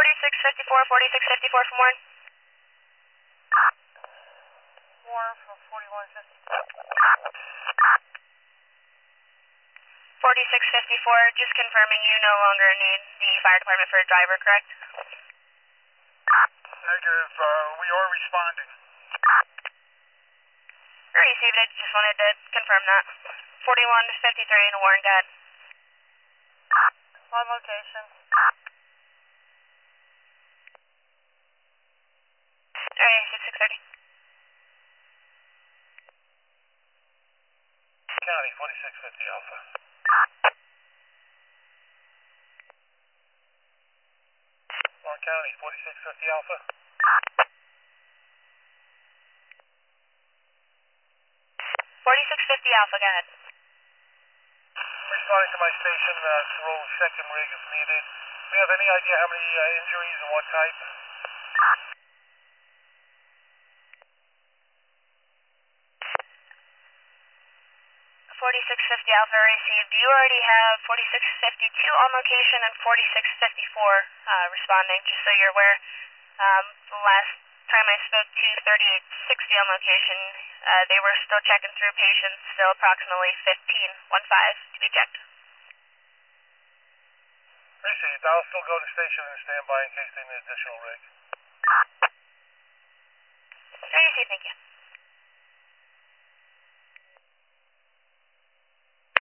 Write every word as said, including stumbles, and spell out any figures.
forty-six fifty-four, forty-six fifty-four from Warren. Warren from forty-one fifty-four. forty-six fifty-four, just confirming you no longer need the fire department for a driver, correct? Negative, uh, we are responding. I received it, just wanted to confirm that. forty-one fifty-three in Warren, Dad. On location. Alright, six six thirty. County, forty-six fifty Alpha. Warren County, forty-six fifty Alpha. forty-six fifty Alpha, go ahead. Responding to my station, uh, to roll a second rig if needed. Do you have any idea how many uh, injuries and what type? forty-six fifty Alpha received. You already have forty-six fifty-two on location and forty-six fifty-four uh, responding, just so you're aware. Um, the last time I spoke to thirty-eight sixty on location, uh, they were still checking through patients, still approximately fifteen, one five to be checked. Appreciate it. I'll still go to station and stand by in case they need additional rig. Very easy, thank you.